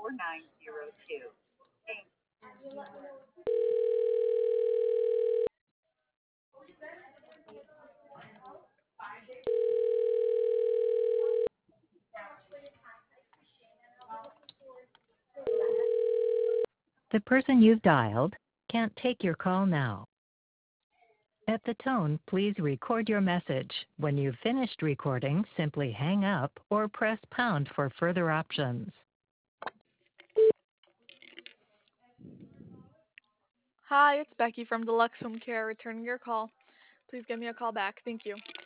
The person you've dialed can't take your call now. At the tone, please record your message. When you've finished recording, simply hang up or press pound for further options. Hi, it's Becky from Deluxe Home Care returning your call. Please give me a call back. Thank you.